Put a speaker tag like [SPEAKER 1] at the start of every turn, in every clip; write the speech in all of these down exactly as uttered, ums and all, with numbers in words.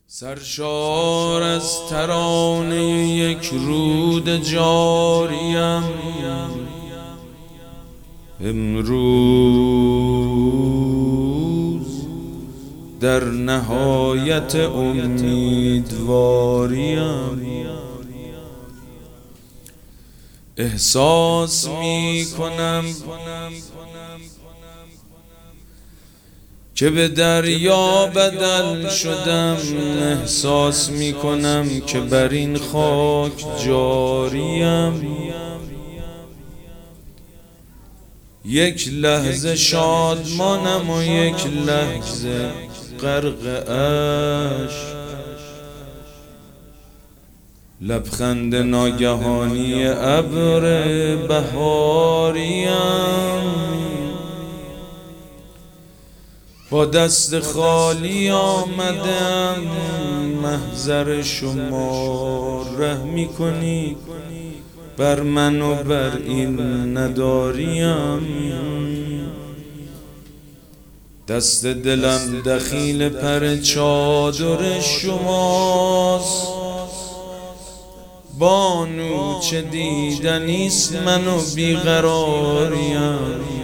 [SPEAKER 1] سرشار از ترانه یک رود جاریم، امروز در نهایت امیدواریم. احساس می کنم که به دریا بدل شدم، احساس می کنم که بر این خاک جاریم. یک لحظه شادمانم و یک لحظه غرق اشک، لبخند ناگهانی ابر بهاریم. با دست خالی آمدم، محضر شما رحم کنی بر من و بر این نداریم. دست دلم دخیل پر چادر شماست، بانو چه دیدنیست من و بیقراریم.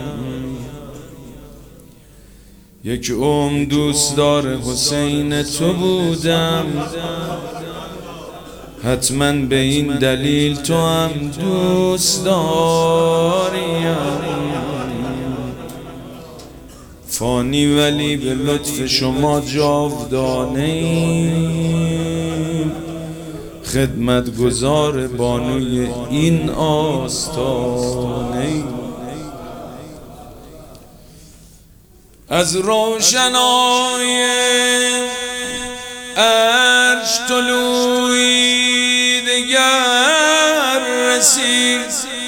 [SPEAKER 1] یک عمر دوستدار حسین تو بودم، حتما به این دلیل تو هم دوست داریم. فانی ولی به لطف شما جاودانه‌ایم، خدمتگزار بانوی این آستانه‌ایم. از روشنای عرش طلوعی دگر رسید،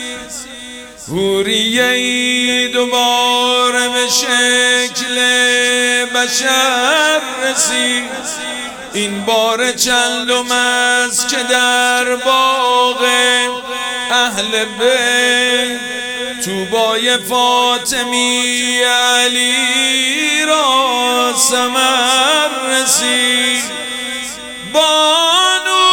[SPEAKER 1] حوریه‌ای دوباره به شکل بشر رسید. این بار چندم است که در باغ اهل بیت طوبای فاطمی علی را ثمر رسید. بانو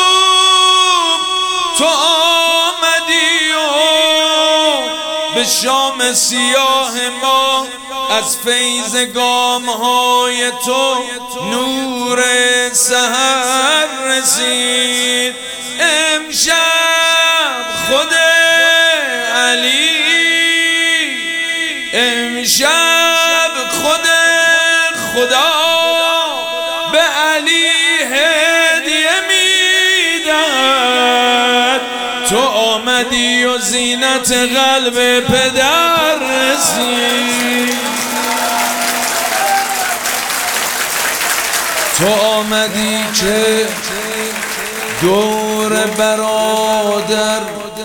[SPEAKER 1] تو آمدی و به شام سیاه ما از فیض گام‌های تو نور سحر رسید. امشب خود علی، امشب خود خدا به علی هدیه میدهد. تو آمدی و زینت قلب پدر رسید. تو آمدی که دور برادر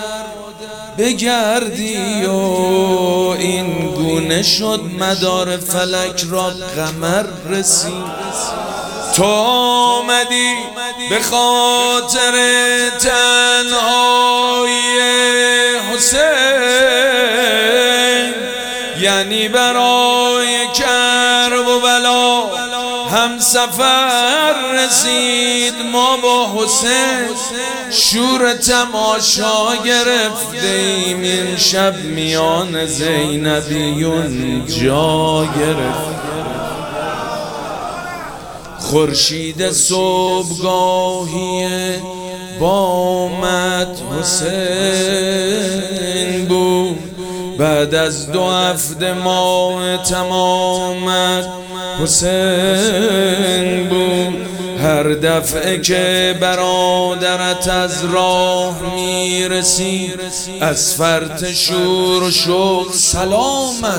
[SPEAKER 1] بگردی و این گونه شد مدار فلک را قمر رسید. تو آمدی به خاطر تنهایی حسین، یعنی برای کرب و بلا هم سفر رسید. ما با حسین شور تماشا گرفتیم، این شب میان زینبیون جا گرفت. خورشید صبحگاهی بامت حسین بود، بعد از دو هفته ماه تمامت حسین بود. هر دفعه که برادرت از راه میرسید، از فرط شور و شوق سلامت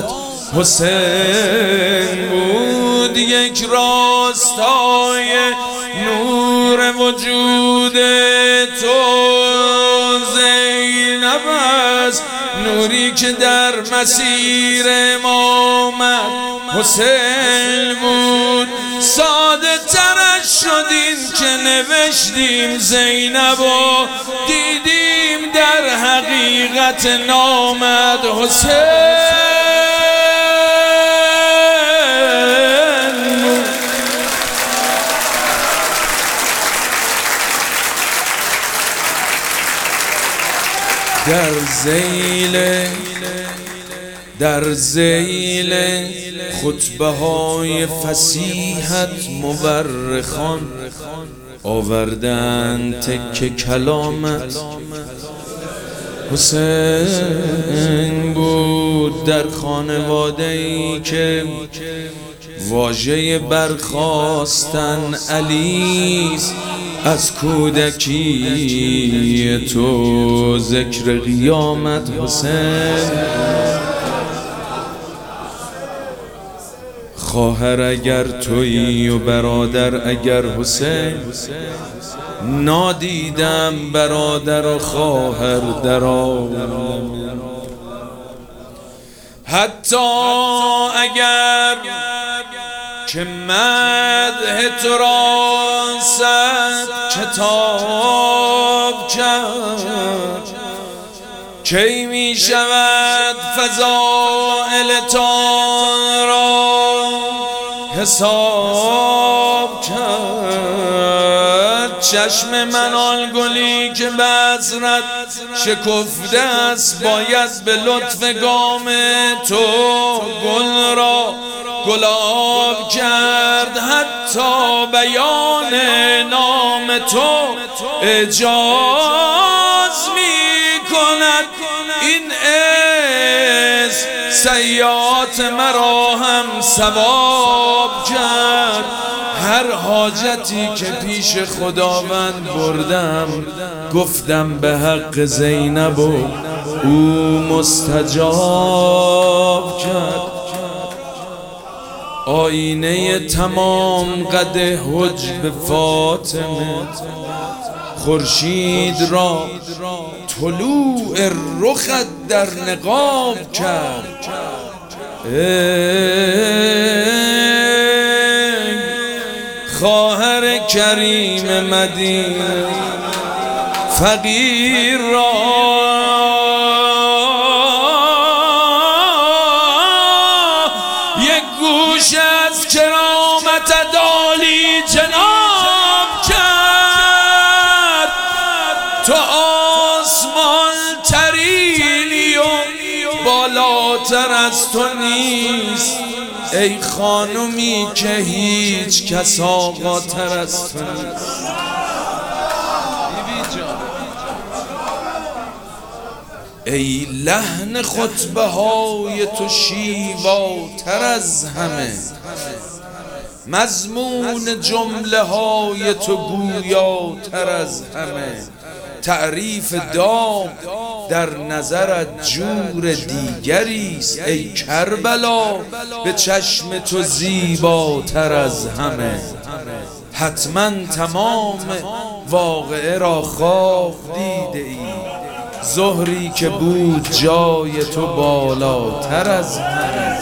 [SPEAKER 1] حسین بود. یک راستای نور وجود تو زینب است، نوری که در مسیر امامت حسین بود. ساده ترش شدیم که نوشتیم زینب و دیدیم در حقیقت نامت حسین. در زیل در زیل خطبه های فصیحت مورخان آوردن تکه کلامت. حسین بود در خانواده‌ای که واژه برخاستن علی از کودکی تو ذکر قیامت. حسین خواهر اگر تویی و برادر اگر حسین، نادیدم برادر و خواهر در عالم. حتی اگر که مدح تو را صد کتاب کرد، کی می شود فضائل تان را حساب کرد. چشم منال گلی که بصرت شکفته است، باید به لطف گام تو گل را گلاب کرد. حتی بیان نام تو اجاز می کند، این اسم سیئات مرا هم ثواب کرد. هر حاجتی که پیش خداوند بردم، گفتم به حق زینب و او مستجاب کرد. آینه تمام قد حجب فاطمه، خورشید را طلوع رخت در نقاب کرد. خواهر کریم مدینه فقیر را یک گوش از کرامت عالی جناب کرد. تو آسمان ترینی و بالاتر از تو نیست، ای خانومی که هیچ کس آقاتر از تو نیست. ای لحن خطبه های تو شیواتر از همه، مضمون جمله های تو گویاتر از همه. تعریف داغ در نظرت جور دیگریست، ای کربلا به چشم تو زیباتر از همه. حتما تمام واقعه را خواب دیده ای، ظهری که بود جای تو بالاتر از همه.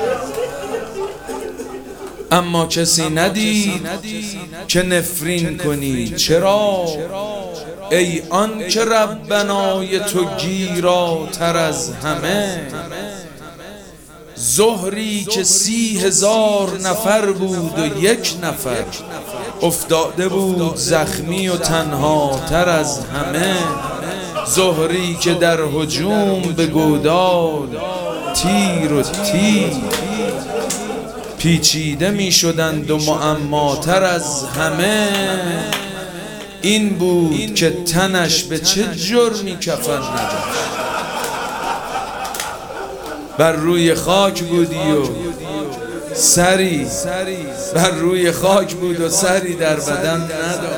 [SPEAKER 1] اما کسی ندید که نفرین کنی. چرا؟ ای آن که ربنای تو گیراتر از همه. ظهری که سی هزار نفر بود و یک نفر افتاده بود زخمی و تنها تر از همه. ظهری که در هجوم به گودال تیر و تیر پیچیده می شدند و معماتر از همه. این بود که تنش به چه جرمی کفن نداشت. بر روی خاک بودی و سری بر روی خاک بود و سری در بدن نداشت.